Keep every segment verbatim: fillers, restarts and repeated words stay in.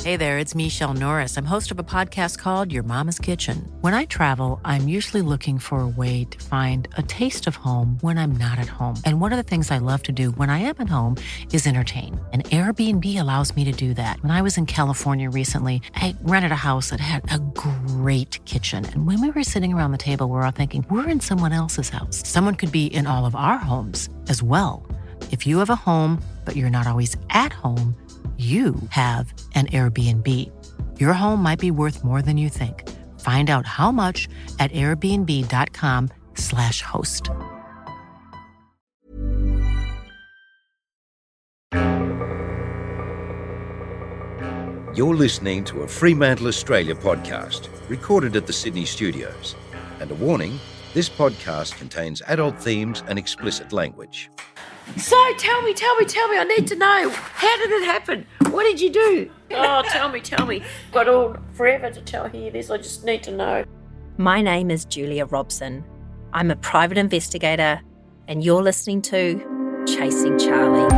Hey there, it's Michelle Norris. I'm host of a podcast called Your Mama's Kitchen. When I travel, I'm usually looking for a way to find a taste of home when I'm not at home. And one of the things I love to do when I am at home is entertain. And Airbnb allows me to do that. When I was in California recently, I rented a house that had a great kitchen. And when we were sitting around the table, we were all thinking, we're in someone else's house. Someone could be in all of our homes as well. If you have a home, but you're not always at home, you have an Airbnb. Your home might be worth more than you think. Find out how much at airbnb.com slash host. You're listening to a Fremantle Australia podcast, recorded at the Sydney studios. And a warning, this podcast contains adult themes and explicit language. So tell me, tell me, tell me, I need to know. How did it happen? What did you do? Oh, tell me, tell me. Got all forever to tell hear this, I just need to know. My name is Julia Robson. I'm a private investigator, and you're listening to Chasing Charlie.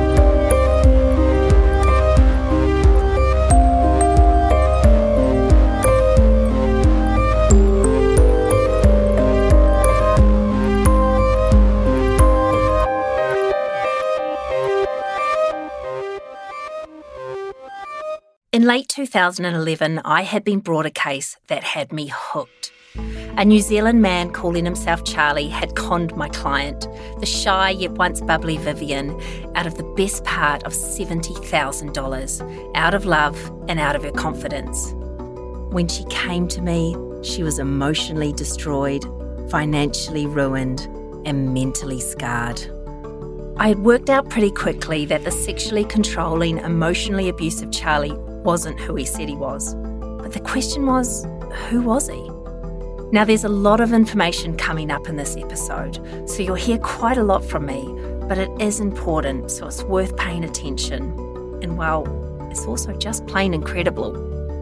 In late two thousand eleven, I had been brought a case that had me hooked. A New Zealand man calling himself Charlie had conned my client, the shy yet once bubbly Vivian, out of the best part of seventy thousand dollars, out of love and out of her confidence. When she came to me, she was emotionally destroyed, financially ruined, and mentally scarred. I had worked out pretty quickly that the sexually controlling, emotionally abusive Charlie wasn't who he said he was. But the question was, who was he? Now, there's a lot of information coming up in this episode, so you'll hear quite a lot from me, but it is important, so it's worth paying attention. And well, it's also just plain incredible.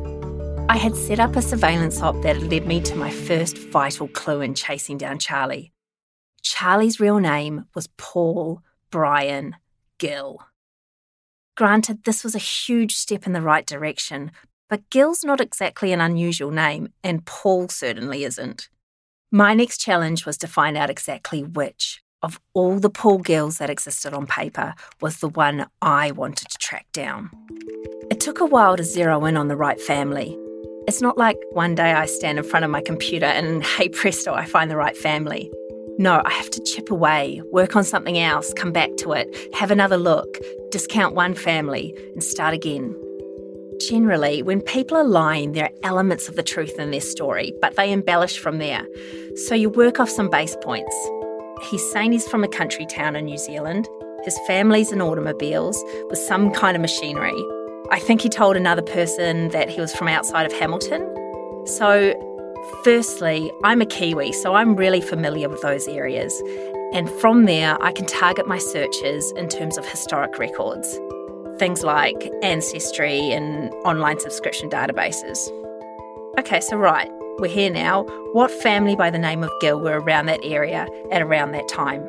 I had set up a surveillance op that led me to my first vital clue in chasing down Charlie. Charlie's real name was Paul Brian Gill. Granted, this was a huge step in the right direction, but Gill's not exactly an unusual name, and Paul certainly isn't. My next challenge was to find out exactly which of all the Paul Gills that existed on paper was the one I wanted to track down. It took a while to zero in on the right family. It's not like one day I stand in front of my computer and, hey presto, I find the right family. No, I have to chip away, work on something else, come back to it, have another look, discount one family, and start again. Generally, when people are lying, there are elements of the truth in their story, but they embellish from there. So you work off some base points. He's saying he's from a country town in New Zealand. His family's in automobiles with some kind of machinery. I think he told another person that he was from outside of Hamilton. So firstly, I'm a Kiwi, so I'm really familiar with those areas. And from there, I can target my searches in terms of historic records. Things like Ancestry and online subscription databases. Okay, so right, we're here now. What family by the name of Gill were around that area at around that time?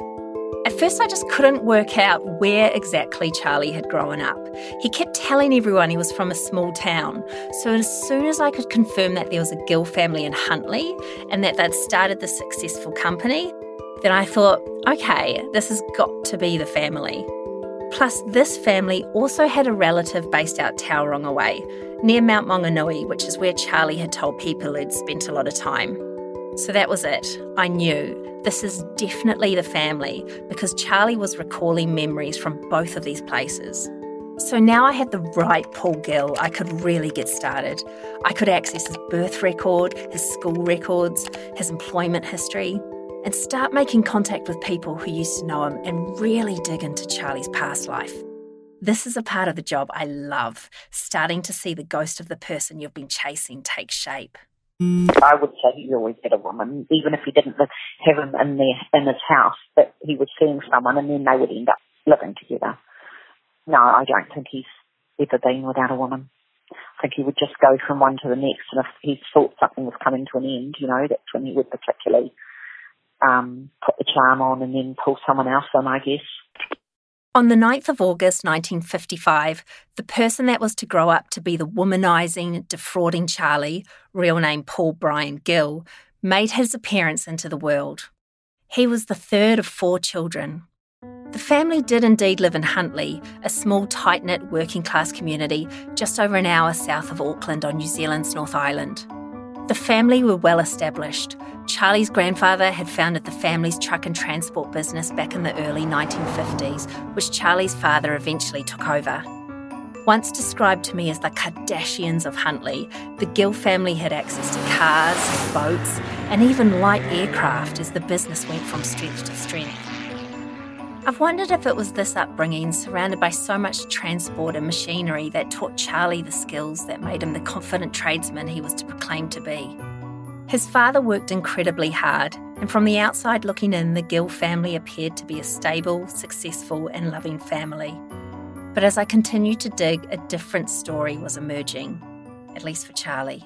At first, I just couldn't work out where exactly Charlie had grown up. He kept telling everyone he was from a small town. So as soon as I could confirm that there was a Gill family in Huntly and that they'd started the successful company, then I thought, okay, this has got to be the family. Plus, this family also had a relative based out Tauranga way, near Mount Maunganui, which is where Charlie had told people he'd spent a lot of time. So that was it. I knew this is definitely the family because Charlie was recalling memories from both of these places. So now I had the right Paul Gill, I could really get started. I could access his birth record, his school records, his employment history, and start making contact with people who used to know him and really dig into Charlie's past life. This is a part of the job I love, starting to see the ghost of the person you've been chasing take shape. I would say he always had a woman, even if he didn't live, have him in their, in his house, that he was seeing someone and then they would end up living together. No, I don't think he's ever been without a woman. I think he would just go from one to the next, and if he thought something was coming to an end, you know, that's when he would particularly um, put the charm on and then pull someone else in, I guess. On the ninth of August nineteen fifty-five, the person that was to grow up to be the womanising, defrauding Charlie, real name Paul Brian Gill, made his appearance into the world. He was the third of four children. The family did indeed live in Huntly, a small tight-knit working-class community just over an hour south of Auckland on New Zealand's North Island. The family were well established. Charlie's grandfather had founded the family's truck and transport business back in the early nineteen fifties, which Charlie's father eventually took over. Once described to me as the Kardashians of Huntly, the Gill family had access to cars, boats, and even light aircraft as the business went from strength to strength. I've wondered if it was this upbringing, surrounded by so much transport and machinery, that taught Charlie the skills that made him the confident tradesman he was to proclaim to be. His father worked incredibly hard, and from the outside looking in, the Gill family appeared to be a stable, successful and loving family. But as I continued to dig, a different story was emerging, at least for Charlie.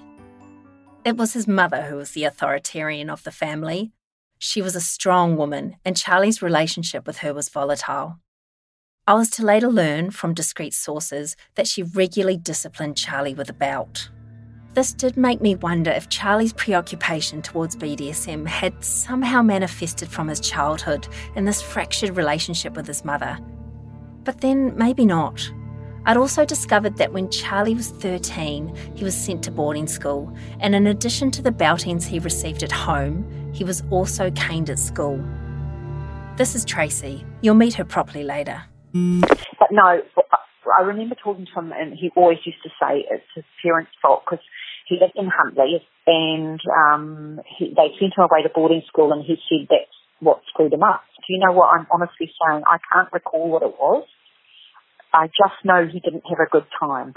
It was his mother who was the authoritarian of the family. She was a strong woman, and Charlie's relationship with her was volatile. I was to later learn from discreet sources that she regularly disciplined Charlie with a belt. This did make me wonder if Charlie's preoccupation towards B D S M had somehow manifested from his childhood in this fractured relationship with his mother. But then maybe not. I'd also discovered that when Charlie was thirteen, he was sent to boarding school, and in addition to the beltings he received at home, he was also caned at school. This is Tracy. You'll meet her properly later. But no, I remember talking to him, and he always used to say it's his parents' fault because he lived in Huntly, and um, he, they sent him away to boarding school, and he said that's what screwed him up. Do you know what I'm honestly saying? I can't recall what it was. I just know he didn't have a good time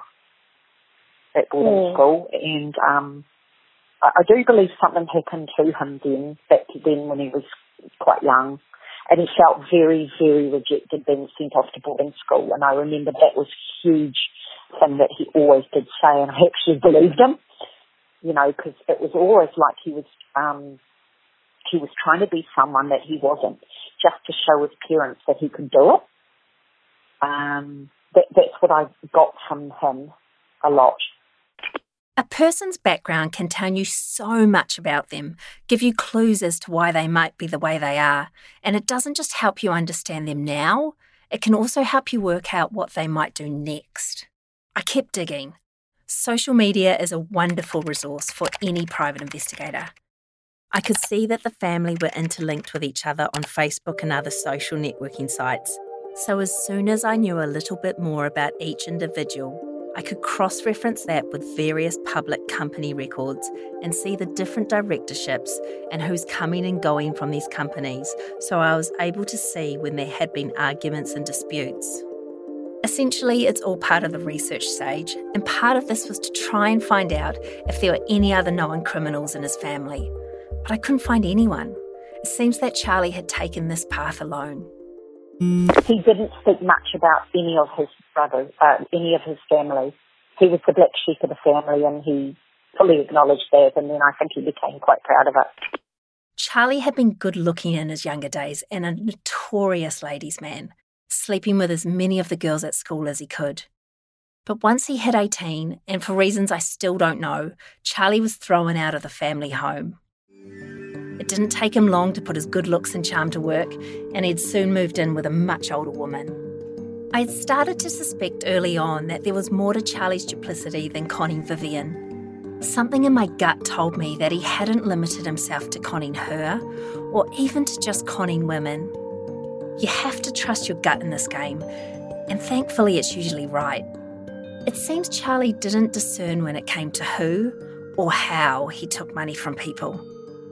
at boarding mm. school, and um, I, I do believe something happened to him then, back then when he was quite young, and he felt very, very rejected being sent off to boarding school, and I remember that was a huge thing that he always did say, and I actually believed him, you know, because it was always like he was um, he was trying to be someone that he wasn't, just to show his parents that he could do it. Um, that, that's what I got from him a lot. A person's background can tell you so much about them, give you clues as to why they might be the way they are, and it doesn't just help you understand them now, it can also help you work out what they might do next. I kept digging. Social media is a wonderful resource for any private investigator. I could see that the family were interlinked with each other on Facebook and other social networking sites. So as soon as I knew a little bit more about each individual, I could cross-reference that with various public company records and see the different directorships and who's coming and going from these companies, so I was able to see when there had been arguments and disputes. Essentially, it's all part of the research stage, and part of this was to try and find out if there were any other known criminals in his family. But I couldn't find anyone. It seems that Charlie had taken this path alone. He didn't speak much about any of his brothers, uh, any of his family. He was the black sheep of the family, and he fully acknowledged that, and then I think he became quite proud of it. Charlie had been good-looking in his younger days and a notorious ladies' man, sleeping with as many of the girls at school as he could. But once he hit eighteen, and for reasons I still don't know, Charlie was thrown out of the family home. It didn't take him long to put his good looks and charm to work, and he'd soon moved in with a much older woman. I had started to suspect early on that there was more to Charlie's duplicity than conning Vivian. Something in my gut told me that he hadn't limited himself to conning her, or even to just conning women. You have to trust your gut in this game, and thankfully it's usually right. It seems Charlie didn't discern when it came to who or how he took money from people.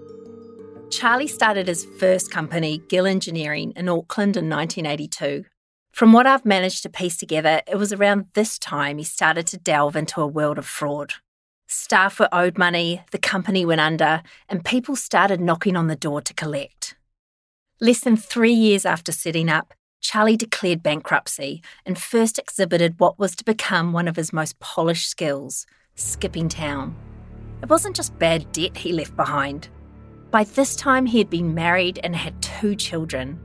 Charlie started his first company, Gill Engineering, in Auckland in nineteen eighty-two. From what I've managed to piece together, it was around this time he started to delve into a world of fraud. Staff were owed money, the company went under, and people started knocking on the door to collect. Less than three years after setting up, Charlie declared bankruptcy and first exhibited what was to become one of his most polished skills, skipping town. It wasn't just bad debt he left behind. By this time, he had been married and had two children.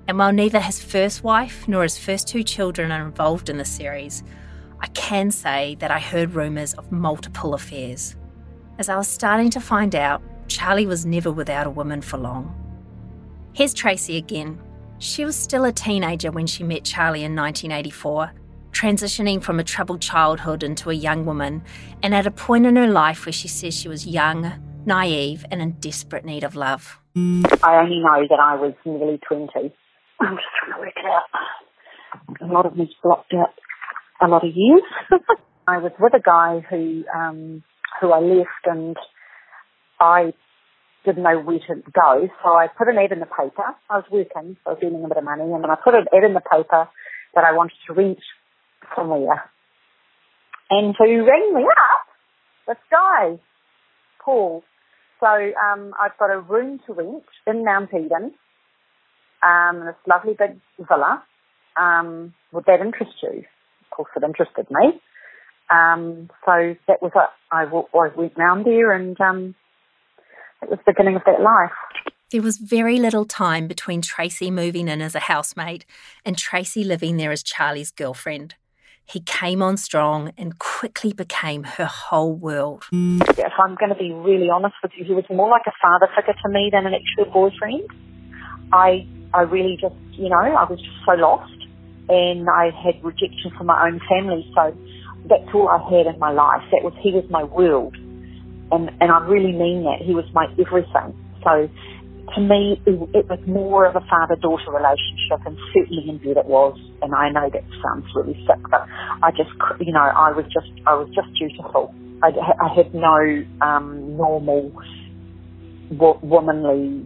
And while neither his first wife nor his first two children are involved in the series, I can say that I heard rumours of multiple affairs. As I was starting to find out, Charlie was never without a woman for long. Here's Tracy again. She was still a teenager when she met Charlie in nineteen eighty-four, transitioning from a troubled childhood into a young woman, and at a point in her life where she says she was young, naive, and in desperate need of love. I only know that I was nearly twenty. I'm just trying to work it out. A lot of me's blocked out a lot of years. I was with a guy who um, who I left, and I didn't know where to go, so I put an ad in the paper. I was working, so I was earning a bit of money, and then I put an ad in the paper that I wanted to rent somewhere. And who rang me up? This guy, Paul. So um, I've got a room to rent in Mount Eden, um, this lovely big villa. Um, would that interest you? Of course it interested me. Um, so that was it. I, w- I went round there, and um, it was the beginning of that life. There was very little time between Tracy moving in as a housemate and Tracy living there as Charlie's girlfriend. He came on strong and quickly became her whole world. If I'm going to be really honest with you, he was more like a father figure to me than an actual boyfriend. I I really just, you know, I was just so lost, and I had rejection from my own family, so that's all I had in my life. That was, he was my world, and, and I really mean that. He was my everything. So to me, it, it was more of a father-daughter relationship, and certainly in bed it was. And I know that sounds really sick, but I just, you know, I was just, I was just dutiful. I, I had no um, normal, wo- womanly,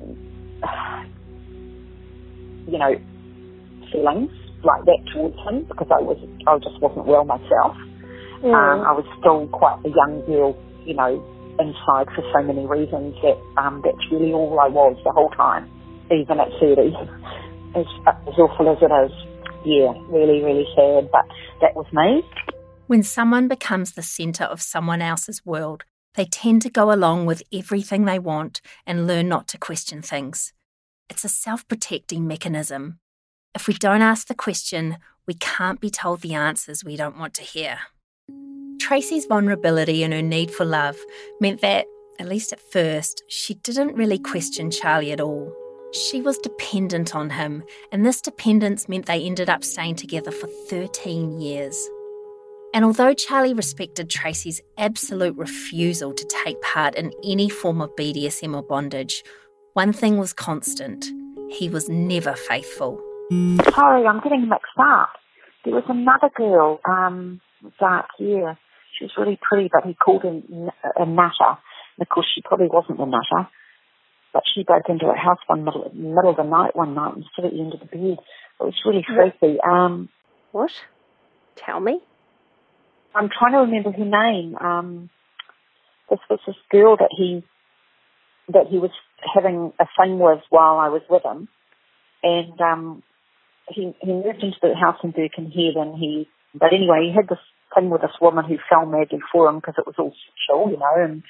you know, feelings like that towards him, because I was, I just wasn't well myself. Mm. Um, I was still quite a young girl, you know, inside for so many reasons that um, that's really all I was the whole time, even at thirty. As, as awful as it is, yeah, really, really sad, but that was me. When someone becomes the centre of someone else's world, they tend to go along with everything they want and learn not to question things. It's a self-protecting mechanism. If we don't ask the question, we can't be told the answers we don't want to hear. Tracy's vulnerability and her need for love meant that, at least at first, she didn't really question Charlie at all. She was dependent on him, and this dependence meant they ended up staying together for thirteen years. And although Charlie respected Tracy's absolute refusal to take part in any form of B D S M or bondage, one thing was constant: he was never faithful. Sorry, I'm getting mixed up. There was another girl, um, dark hair. She was really pretty, but he called her a nutter. And of course, she probably wasn't a nutter. But she broke into her house one middle, middle of the night one night and stood at the end of the bed. It was really creepy. Um, what? Tell me. I'm trying to remember her name. Um, this was this girl that he that he was having a thing with while I was with him, and um, he he moved into the house in Birkenhead, and he. But anyway, he had this thing with this woman who fell madly for him because it was all sexual, you know, and.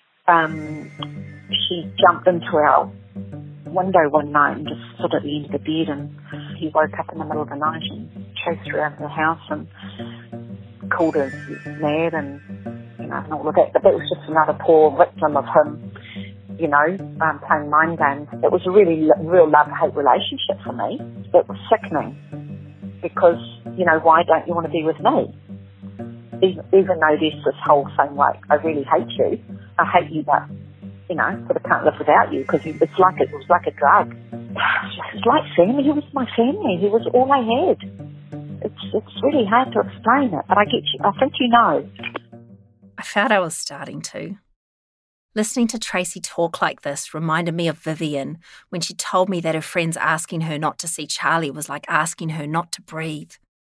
Um, she jumped into our window one night and just stood at the end of the bed, and he woke up in the middle of the night and chased her out of the house and called her mad and, you know, and all of that. But that was just another poor victim of him, you know, um, playing mind games. It was a really real love-hate relationship for me. It was sickening because, you know, why don't you want to be with me? Even, even though there's this whole thing like, I really hate you. I hate you, but, you know, but I can't live without you, because it's like it was like a drug. It's like family. He was my family. He was all I had. It's it's really hard to explain it, but I get you. I think you know. I felt I was starting to. Listening to Tracy talk like this reminded me of Vivian when she told me that her friends asking her not to see Charlie was like asking her not to breathe.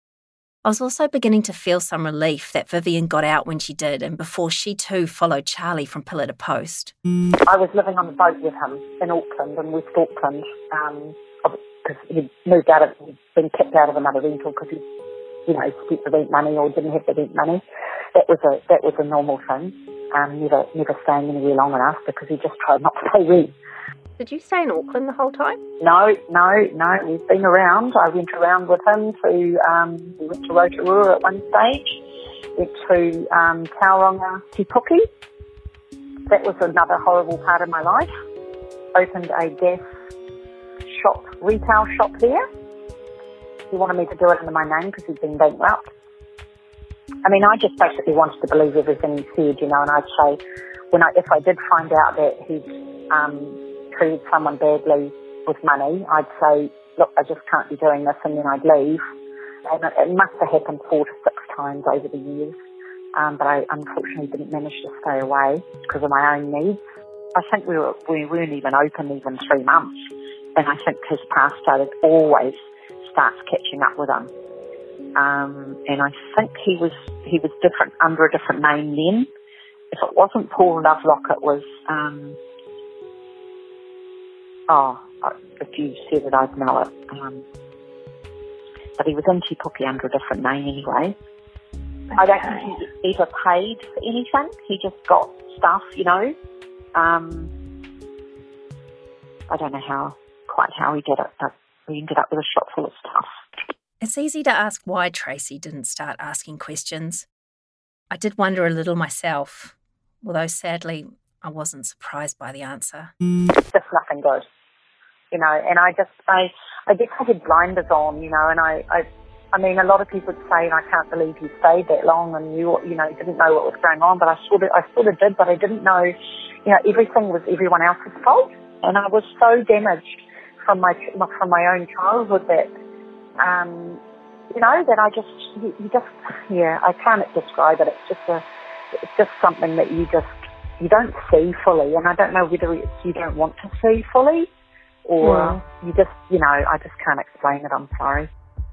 I was also beginning to feel some relief that Vivian got out when she did, and before she too followed Charlie from pillar to post. I was living on the boat with him in Auckland, in West Auckland, um, because he'd moved out of, he'd been kicked out of another rental because he, you know, spent the rent money or didn't have the rent money. That was a that was a normal thing. Um, never never staying anywhere long enough because he just tried not to pay rent. Did you stay in Auckland the whole time? No, no, no. We've been around. I went around with him to, um, we went to Rotorua at one stage, went to um, Tauranga, Te Puke. That was another horrible part of my life. Opened a gas shop, retail shop there. He wanted me to do it under my name because he'd been bankrupt. I mean, I just basically wanted to believe everything he said, you know, and I'd say, when I, if I did find out that he'd um, treated someone badly with money, I'd say, look, I just can't be doing this, and then I'd leave. And it, it must have happened four to six times over the years, um, but I unfortunately didn't manage to stay away because of my own needs. I think we, were, we weren't even open even three months, and I think his past started always starts catching up with him. Um, and I think he was he was different under a different name then. If it wasn't Paul Lovelock, it was, um, oh, if you said it, I'd know it. Um, but he was in Te Puke under a different name anyway. Okay. I don't think he ever paid for anything. He just got stuff, you know. Um, I don't know how, quite how he did it, but we ended up with a shop full of stuff. It's easy to ask why Tracy didn't start asking questions. I did wonder a little myself, although sadly I wasn't surprised by the answer. It's just nothing good, you know, and I just, I, I guess I had blinders on, you know, and I, I, I mean, a lot of people would say, I can't believe you stayed that long and you, you know, didn't know what was going on, but I sort of, I sort of did, but I didn't know, you know, everything was everyone else's fault, and I was so damaged from my, from my own childhood that, Um, you know, that I just, you, you just, yeah, I can't describe it. It's just a, it's just something that you just, you don't see fully, and I don't know whether it's you don't want to see fully, or yeah. you just, you know, I just can't explain it. I'm sorry.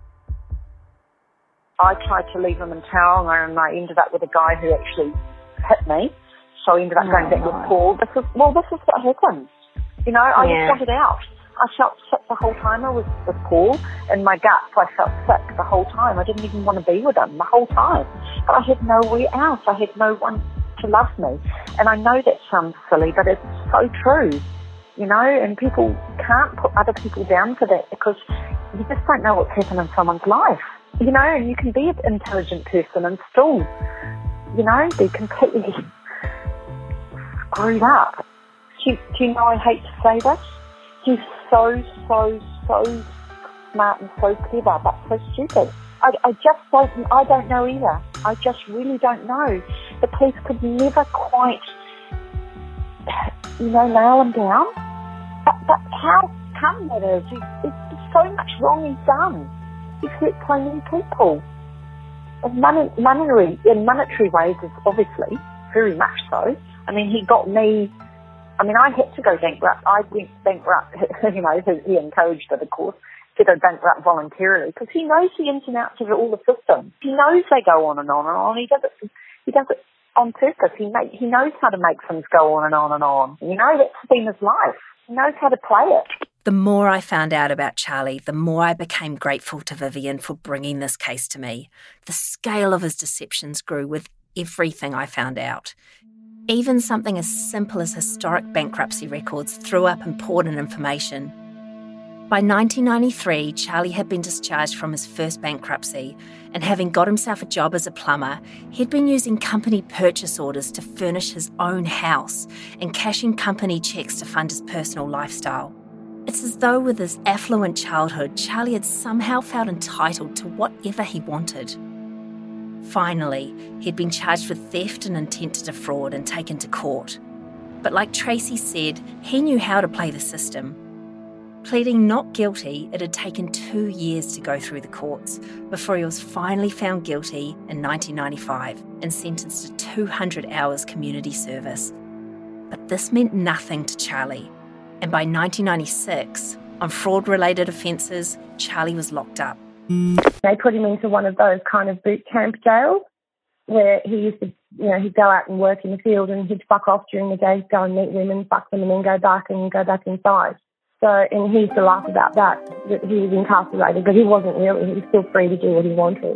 I tried to leave him in Tauranga, and I ended up with a guy who actually hit me, so I ended up going oh, back no. with Paul. This is, well, this is what happens. You know, I yeah. just wanted out. I felt sick the whole time I was with Paul. In my gut, I felt sick the whole time. I didn't even want to be with him the whole time. But I had nowhere else. I had no one to love me. And I know that sounds silly, but it's so true, you know, and people can't put other people down for that because you just don't know what's happened in someone's life, you know, and you can be an intelligent person and still, you know, be completely screwed up. Do you, do you know I hate to say this? He's so, so, so smart and so clever, but so stupid. I, I just don't, I don't know either. I just really don't know. The police could never quite, you know, nail him down. But, but how come that is? There's so much wrong he's done. He's hurt so many people. In, money, monetary, in monetary ways, is obviously, very much so. I mean, he got me... I mean, I had to go bankrupt. I went bankrupt, you know, he encouraged it, of course, to go bankrupt voluntarily because he knows the ins and outs of all the systems. He knows they go on and on and on. He does it, he does it on purpose. He make, he knows how to make things go on and on and on. You know, that's been his life. He knows how to play it. The more I found out about Charlie, the more I became grateful to Vivian for bringing this case to me. The scale of his deceptions grew with everything I found out. Even something as simple as historic bankruptcy records threw up important information. By nineteen ninety-three, Charlie had been discharged from his first bankruptcy, and having got himself a job as a plumber, he'd been using company purchase orders to furnish his own house and cashing company checks to fund his personal lifestyle. It's as though with his affluent childhood, Charlie had somehow felt entitled to whatever he wanted. Finally, he'd been charged with theft and intent to defraud and taken to court. But like Tracy said, he knew how to play the system. Pleading not guilty, it had taken two years to go through the courts before he was finally found guilty in nineteen ninety-five and sentenced to two hundred hours community service. But this meant nothing to Charlie. And by nineteen ninety-six, on fraud-related offences, Charlie was locked up. They put him into one of those kind of boot camp jails where he used to, you know, he'd go out and work in the field and he'd fuck off during the day, go and meet women, fuck them and then go back and go back inside. So, and he used to laugh about that, that he was incarcerated, but he wasn't really. He was still free to do what he wanted.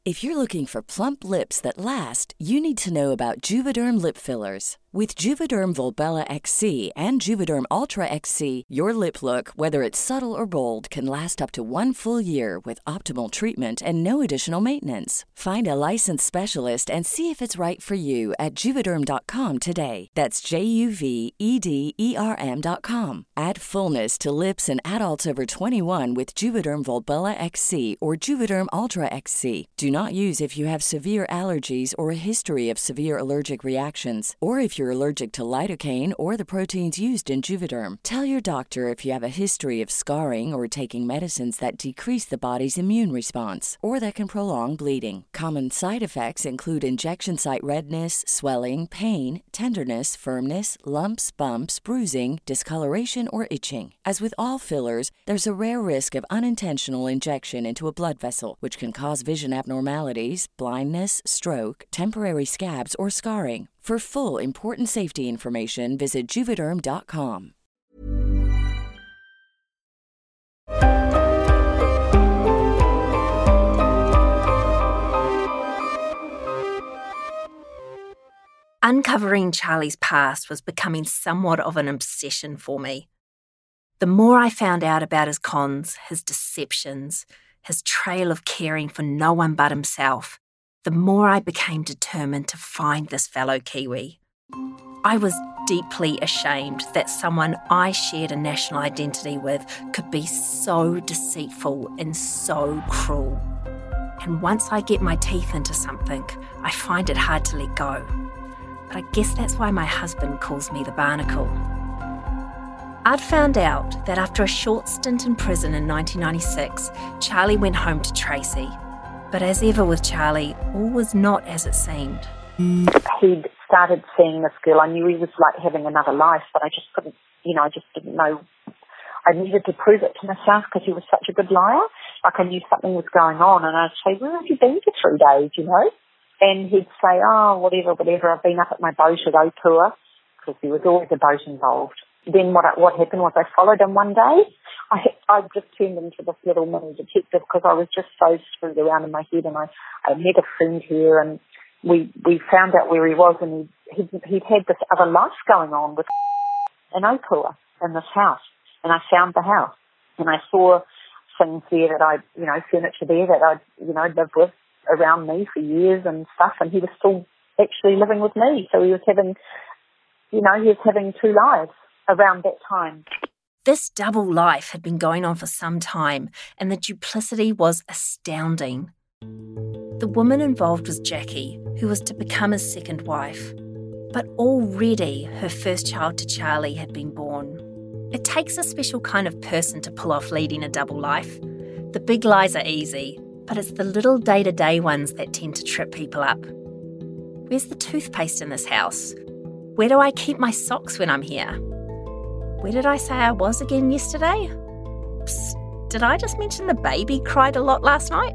If you're looking for plump lips that last, you need to know about Juvederm lip fillers. With Juvederm Volbella X C and Juvederm Ultra X C, your lip look, whether it's subtle or bold, can last up to one full year with optimal treatment and no additional maintenance. Find a licensed specialist and see if it's right for you at Juvederm dot com today. That's J U V E D E R M dot com. Add fullness to lips in adults over twenty-one with Juvederm Volbella X C or Juvederm Ultra X C. Do not use if you have severe allergies or a history of severe allergic reactions, or if you're allergic to lidocaine or the proteins used in Juvederm. Tell your doctor if you have a history of scarring or taking medicines that decrease the body's immune response or that can prolong bleeding. Common side effects include injection site redness, swelling, pain, tenderness, firmness, lumps, bumps, bruising, discoloration, or itching. As with all fillers, there's a rare risk of unintentional injection into a blood vessel, which can cause vision abnormalities, blindness, stroke, temporary scabs, or scarring. For full, important safety information, visit Juvederm dot com. Uncovering Charlie's past was becoming somewhat of an obsession for me. The more I found out about his cons, his deceptions, his trail of caring for no one but himself, the more I became determined to find this fellow Kiwi. I was deeply ashamed that someone I shared a national identity with could be so deceitful and so cruel. And once I get my teeth into something, I find it hard to let go. But I guess that's why my husband calls me the barnacle. I'd found out that after a short stint in prison in nineteen ninety-six, Charlie went home to Tracy. But as ever with Charlie, all was not as it seemed. He'd started seeing this girl. I knew he was like having another life, but I just couldn't, you know, I just didn't know. I needed to prove it to myself because he was such a good liar. Like I knew something was going on, and I'd say, where have you been for three days, you know? And he'd say, oh, whatever, whatever, I've been up at my boat at Opua, because there was always a boat involved. Then what what happened was I followed him one day. I I just turned into this little mini detective because I was just so screwed around in my head, and I, I met a friend here, and we we found out where he was, and he he'd, he'd had this other life going on with an Opua in this house, and I found the house, and I saw things there that I, you know, furniture there that I'd, you know, lived with around me for years and stuff, and he was still actually living with me, so he was having, you know, he was having two lives around that time. This double life had been going on for some time, and the duplicity was astounding. The woman involved was Jackie, who was to become his second wife. But already her first child to Charlie had been born. It takes a special kind of person to pull off leading a double life. The big lies are easy, but it's the little day-to-day ones that tend to trip people up. Where's the toothpaste in this house? Where do I keep my socks when I'm here? Where did I say I was again yesterday? Psst, did I just mention the baby cried a lot last night?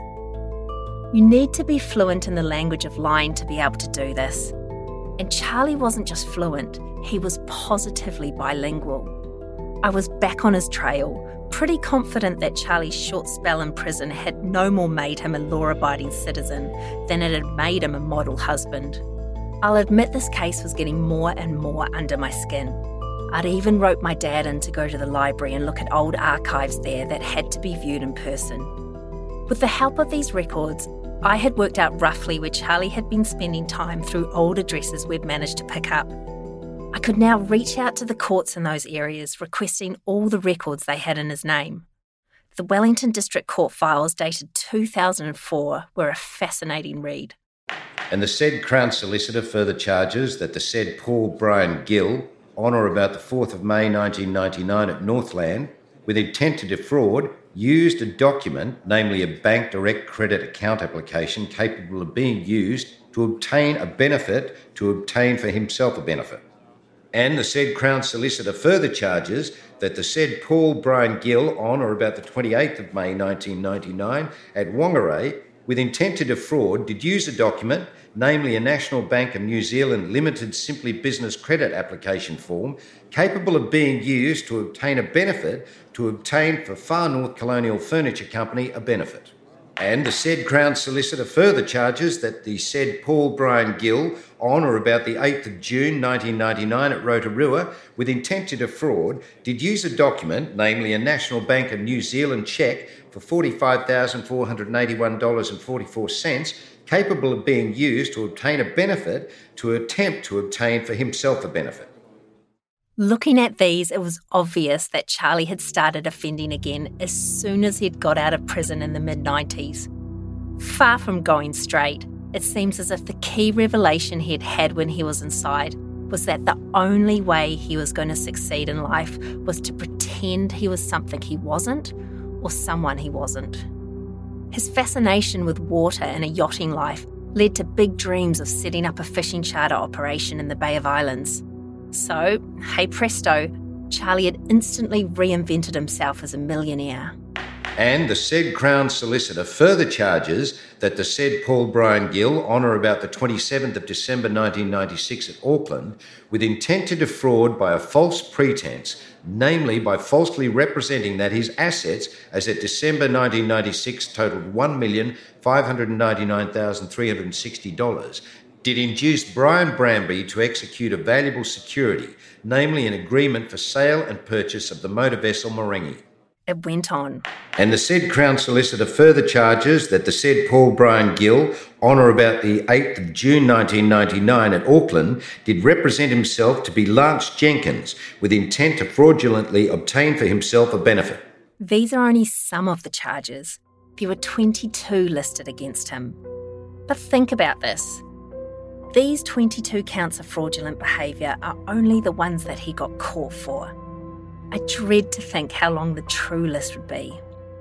You need to be fluent in the language of lying to be able to do this. And Charlie wasn't just fluent, he was positively bilingual. I was back on his trail, pretty confident that Charlie's short spell in prison had no more made him a law-abiding citizen than it had made him a model husband. I'll admit this case was getting more and more under my skin. I'd even roped my dad in to go to the library and look at old archives there that had to be viewed in person. With the help of these records, I had worked out roughly where Charlie had been spending time through old addresses we'd managed to pick up. I could now reach out to the courts in those areas, requesting all the records they had in his name. The Wellington District Court files dated two thousand four were a fascinating read. And the said Crown Solicitor further charges that the said Paul Brian Gill, on or about the fourth of May nineteen ninety-nine at Northland, with intent to defraud, used a document, namely a bank direct credit account application capable of being used to obtain a benefit to obtain for himself a benefit. And the said Crown Solicitor further charges that the said Paul Brian Gill, on or about the twenty-eighth of May nineteen ninety-nine at Whangarei, with intent to defraud, did use a document, namely a National Bank of New Zealand Limited Simply Business Credit application form, capable of being used to obtain a benefit to obtain for Far North Colonial Furniture Company a benefit. And the said Crown Solicitor further charges that the said Paul Brian Gill, on or about the eighth of June nineteen ninety-nine at Rotorua, with intent to defraud, did use a document, namely a National Bank of New Zealand cheque for forty-five thousand four hundred eighty-one dollars and forty-four cents, capable of being used to obtain a benefit, to attempt to obtain for himself a benefit. Looking at these, it was obvious that Charlie had started offending again as soon as he'd got out of prison in the mid nineties. Far from going straight, it seems as if the key revelation he'd had when he was inside was that the only way he was going to succeed in life was to pretend he was something he wasn't or someone he wasn't. His fascination with water and a yachting life led to big dreams of setting up a fishing charter operation in the Bay of Islands. So, hey presto, Charlie had instantly reinvented himself as a millionaire. And the said Crown Solicitor further charges that the said Paul Brian Gill, on or about the twenty-seventh of December nineteen ninety-six at Auckland, with intent to defraud by a false pretence, namely by falsely representing that his assets as at December nineteen ninety-six totalled one million five hundred ninety-nine thousand three hundred sixty dollars, did induce Brian Bramby to execute a valuable security, namely an agreement for sale and purchase of the motor vessel Maringi. It went on. And the said Crown Solicitor further charges that the said Paul Brian Gill, on or about the eighth of June nineteen ninety-nine at Auckland, did represent himself to be Lance Jenkins with intent to fraudulently obtain for himself a benefit. These are only some of the charges. There were twenty-two listed against him. But think about this. These twenty-two counts of fraudulent behaviour are only the ones that he got caught for. I dread to think how long the true list would be.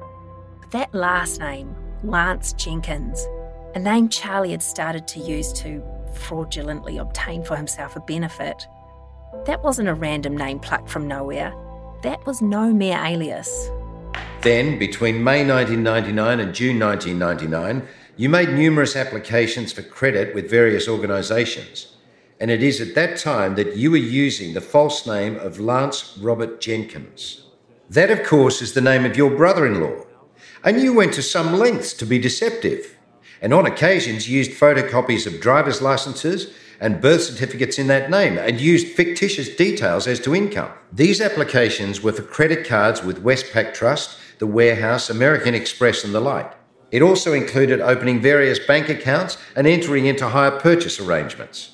But that last name, Lance Jenkins, a name Charlie had started to use to fraudulently obtain for himself a benefit, that wasn't a random name plucked from nowhere. That was no mere alias. Then, between May nineteen ninety-nine and June nineteen ninety-nine, you made numerous applications for credit with various organisations, and it is at that time that you were using the false name of Lance Robert Jenkins. That, of course, is the name of your brother-in-law, and you went to some lengths to be deceptive, and on occasions used photocopies of driver's licences and birth certificates in that name, and used fictitious details as to income. These applications were for credit cards with Westpac Trust, the Warehouse, American Express and the like. It also included opening various bank accounts and entering into hire purchase arrangements.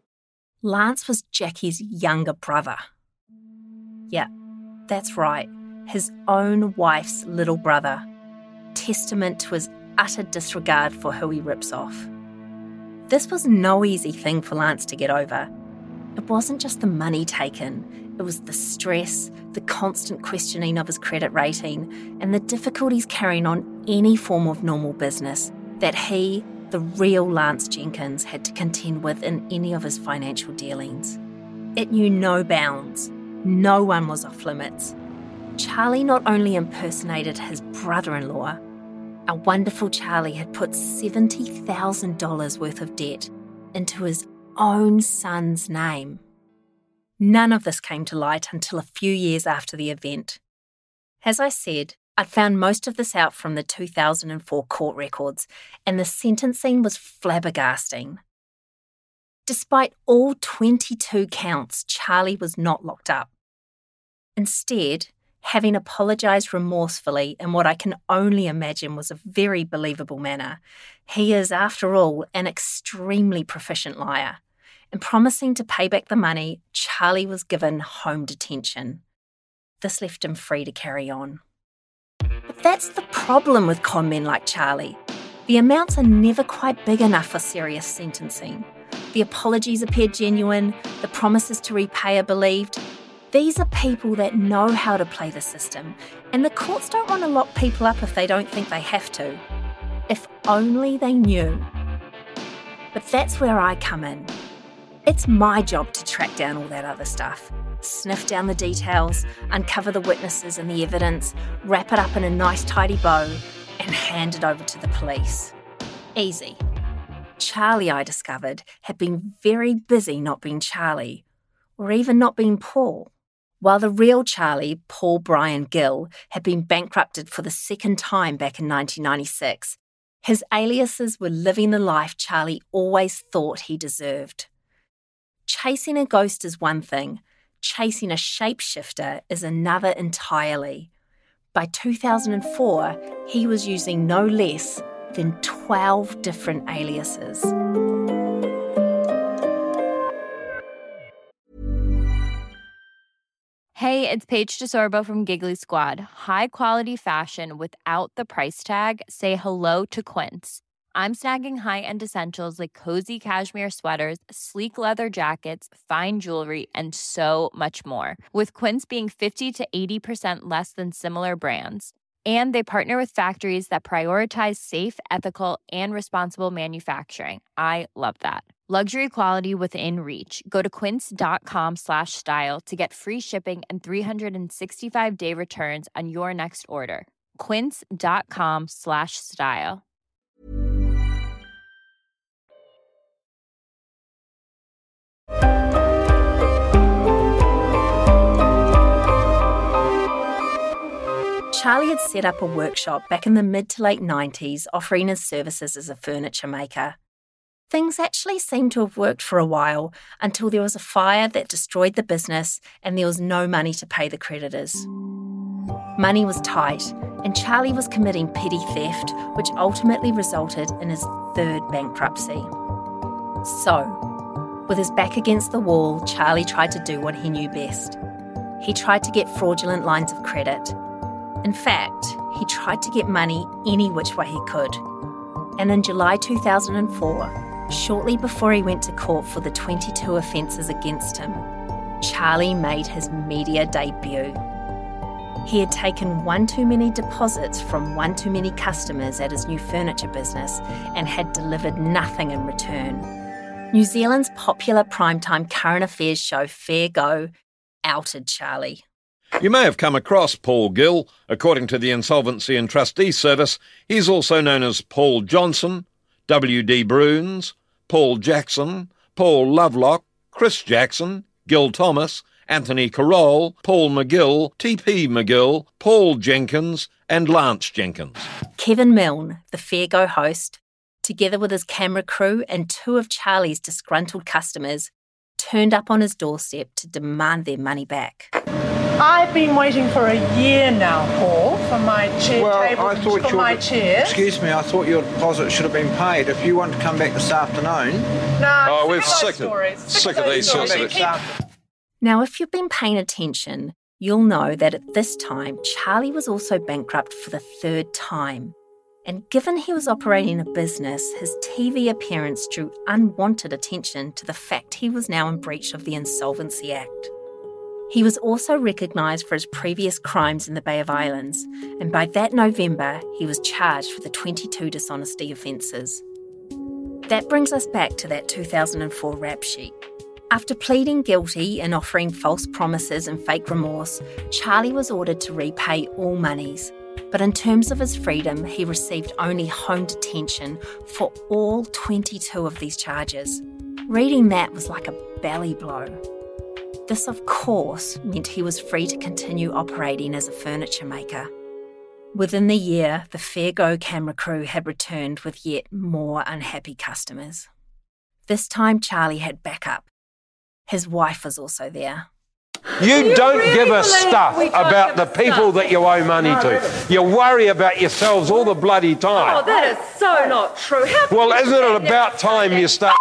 Lance was Jackie's younger brother. Yeah, that's right, his own wife's little brother. Testament to his utter disregard for who he rips off. This was no easy thing for Lance to get over. It wasn't just the money taken, it was the stress, the constant questioning of his credit rating, and the difficulties carrying on any form of normal business that he, the real Lance Jenkins, had to contend with in any of his financial dealings. It knew no bounds. No one was off limits. Charlie not only impersonated his brother-in-law, our wonderful Charlie had put seventy thousand dollars worth of debt into his own son's name. None of this came to light until a few years after the event. As I said, I'd found most of this out from the two thousand four court records, and the sentencing was flabbergasting. Despite all twenty-two counts, Charlie was not locked up. Instead, having apologised remorsefully in what I can only imagine was a very believable manner, he is, after all, an extremely proficient liar. And promising to pay back the money, Charlie was given home detention. This left him free to carry on. But that's the problem with con men like Charlie. The amounts are never quite big enough for serious sentencing. The apologies appear genuine, the promises to repay are believed. These are people that know how to play the system, and the courts don't want to lock people up if they don't think they have to. If only they knew. But that's where I come in. It's my job to track down all that other stuff, sniff down the details, uncover the witnesses and the evidence, wrap it up in a nice tidy bow, and hand it over to the police. Easy. Charlie, I discovered, had been very busy not being Charlie, or even not being Paul, while the real Charlie, Paul Brian Gill, had been bankrupted for the second time back in nineteen ninety-six His aliases were living the life Charlie always thought he deserved. Chasing a ghost is one thing, chasing a shapeshifter is another entirely. By two thousand four, he was using no less than twelve different aliases. Hey, it's Paige DeSorbo from Giggly Squad. High quality fashion without the price tag. Say hello to Quince. I'm snagging high-end essentials like cozy cashmere sweaters, sleek leather jackets, fine jewelry, and so much more. With Quince being fifty to eighty percent less than similar brands. And they partner with factories that prioritize safe, ethical, and responsible manufacturing. I love that. Luxury quality within reach. Go to quince.com slash style to get free shipping and three sixty-five day returns on your next order. Quince.com slash style. Charlie had set up a workshop back in the mid to late nineties offering his services as a furniture maker. Things actually seemed to have worked for a while until there was a fire that destroyed the business and there was no money to pay the creditors. Money was tight and Charlie was committing petty theft, which ultimately resulted in his third bankruptcy. So, with his back against the wall, Charlie tried to do what he knew best. He tried to get fraudulent lines of credit. In fact, he tried to get money any which way he could. And in July two thousand four, shortly before he went to court for the twenty-two offences against him, Charlie made his media debut. He had taken one too many deposits from one too many customers at his new furniture business and had delivered nothing in return. New Zealand's popular primetime current affairs show Fair Go outed Charlie. You may have come across Paul Gill. According to the Insolvency and Trustee Service, he's also known as Paul Johnson, W D Bruns, Paul Jackson, Paul Lovelock, Chris Jackson, Gil Thomas, Anthony Carroll, Paul McGill, T P McGill, Paul Jenkins, and Lance Jenkins. Kevin Milne, the Fair Go host, together with his camera crew and two of Charlie's disgruntled customers, turned up on his doorstep to demand their money back. I've been waiting for a year now, Paul, for my chair well, table I thought for my chair. Excuse me, I thought your deposit should have been paid. If you want to come back this afternoon... No, oh, we're sick, sick of, sick of these sorts of... Now, if you've been paying attention, you'll know that at this time, Charlie was also bankrupt for the third time. And given he was operating a business, his T V appearance drew unwanted attention to the fact he was now in breach of the Insolvency Act. He was also recognised for his previous crimes in the Bay of Islands, and by that November, he was charged with the twenty-two dishonesty offences. That brings us back to that two thousand four rap sheet. After pleading guilty and offering false promises and fake remorse, Charlie was ordered to repay all monies. But in terms of his freedom, he received only home detention for all twenty-two of these charges. Reading that was like a belly blow. This, of course, meant he was free to continue operating as a furniture maker. Within the year, the Fair Go camera crew had returned with yet more unhappy customers. This time, Charlie had backup. His wife was also there. You, you don't really give a stuff about the people stuff. that you owe money no, to. You worry about yourselves all the bloody time. Oh, that is so not true. How well, isn't it about time you start...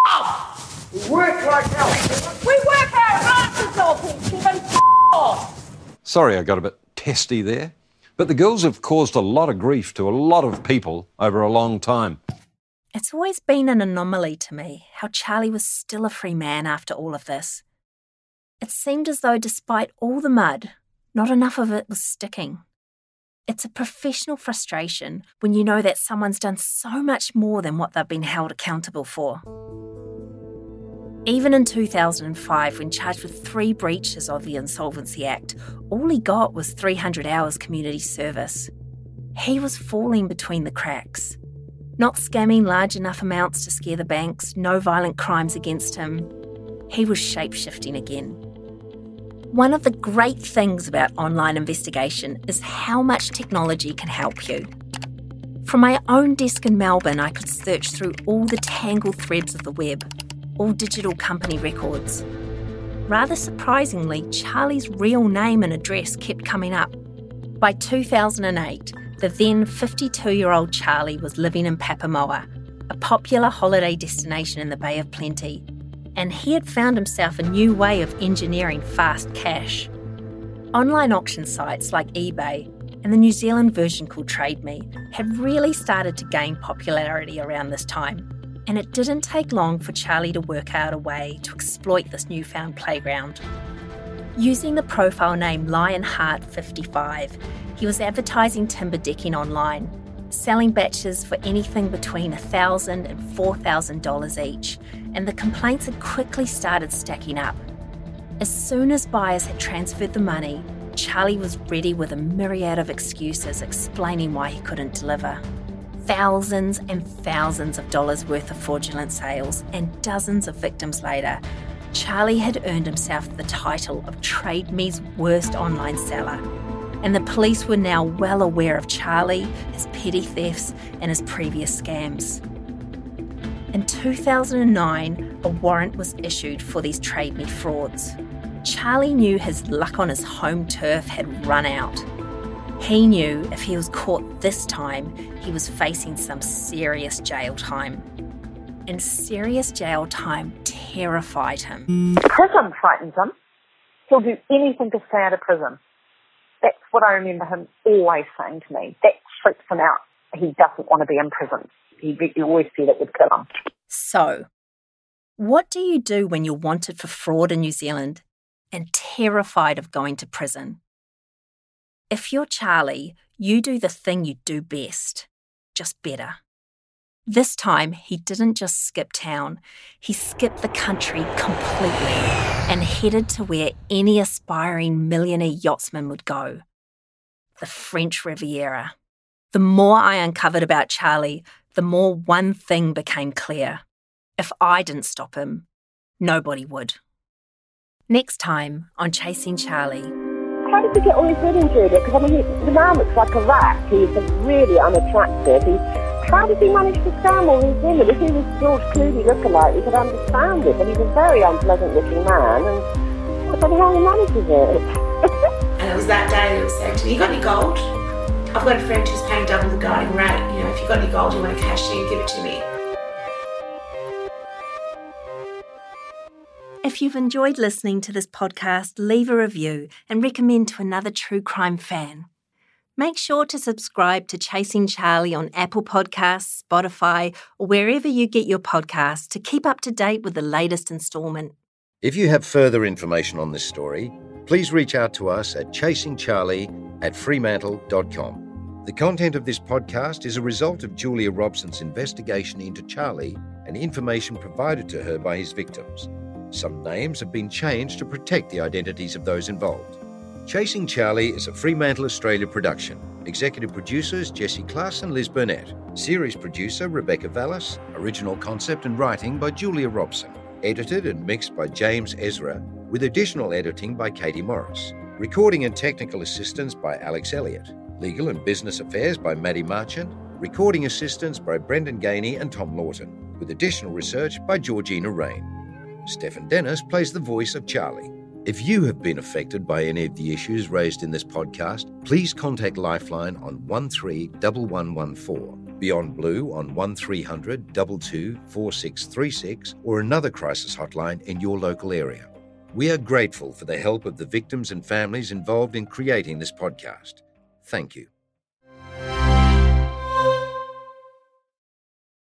We work like hell. We work our asses off, Kevin. Off. Sorry I got a bit testy there. But the girls have caused a lot of grief to a lot of people over a long time. It's always been an anomaly to me how Charlie was still a free man after all of this. It seemed as though despite all the mud, not enough of it was sticking. It's a professional frustration when you know that someone's done so much more than what they've been held accountable for. Even in two thousand five, when charged with three breaches of the Insolvency Act, all he got was three hundred hours community service. He was falling between the cracks. Not scamming large enough amounts to scare the banks, no violent crimes against him. He was shape-shifting again. One of the great things about online investigation is how much technology can help you. From my own desk in Melbourne, I could search through all the tangled threads of the web, all digital company records. Rather surprisingly, Charlie's real name and address kept coming up. By two thousand eight, the then fifty-two-year-old Charlie was living in Papamoa, a popular holiday destination in the Bay of Plenty, and he had found himself a new way of engineering fast cash. Online auction sites like eBay and the New Zealand version called Trade Me had really started to gain popularity around this time, and it didn't take long for Charlie to work out a way to exploit this newfound playground. Using the profile name Lionheart fifty-five, he was advertising timber decking online, selling batches for anything between one thousand dollars and four thousand dollars each, and the complaints had quickly started stacking up. As soon as buyers had transferred the money, Charlie was ready with a myriad of excuses explaining why he couldn't deliver. Thousands and thousands of dollars worth of fraudulent sales, and dozens of victims later, Charlie had earned himself the title of Trade Me's worst online seller. And the police were now well aware of Charlie, his petty thefts, and his previous scams. In two thousand nine, a warrant was issued for these Trade Me frauds. Charlie knew his luck on his home turf had run out. He knew if he was caught this time, he was facing some serious jail time. And serious jail time terrified him. Prison frightens him. He'll do anything to stay out of prison. That's what I remember him always saying to me. That freaks him out. He doesn't want to be in prison. He, he always said it would kill him. So, what do you do when you're wanted for fraud in New Zealand and terrified of going to prison? If you're Charlie, you do the thing you do best, just better. This time, he didn't just skip town, he skipped the country completely and headed to where any aspiring millionaire yachtsman would go, the French Riviera. The more I uncovered about Charlie, the more one thing became clear. If I didn't stop him, nobody would. Next time on Chasing Charlie. How did he get all his wedding jewellery? Because, I mean, he, the man looks like a rat. He's really unattractive. He, how did he manage to scam all these women? If he was George Clooney lookalike, we could understand it. But he's a very unpleasant-looking man, and I don't know how he manages it. And it was that day that was saying to me, you got any gold? I've got a friend who's paying double the going rate. You know, if you've got any gold you want to cash in, give it to me. If you've enjoyed listening to this podcast, leave a review and recommend to another true crime fan. Make sure to subscribe to Chasing Charlie on Apple Podcasts, Spotify, or wherever you get your podcasts to keep up to date with the latest instalment. If you have further information on this story, please reach out to us at chasingcharlie at fremantle dot com. The content of this podcast is a result of Julia Robson's investigation into Charlie and information provided to her by his victims. Some names have been changed to protect the identities of those involved. Chasing Charlie is a Fremantle Australia production. Executive producers Jesse Klass and Liz Burnett. Series producer Rebecca Vallis. Original concept and writing by Julia Robson. Edited and mixed by James Ezra, with additional editing by Katie Morris. Recording and technical assistance by Alex Elliott. Legal and business affairs by Maddie Marchant. Recording assistance by Brendan Gainey and Tom Lawton, with additional research by Georgina Rain. Stephen Dennis plays the voice of Charlie. If you have been affected by any of the issues raised in this podcast, please contact Lifeline on one three one one one four, Beyond Blue on one three hundred, two two, four six three six, or another crisis hotline in your local area. We are grateful for the help of the victims and families involved in creating this podcast. Thank you.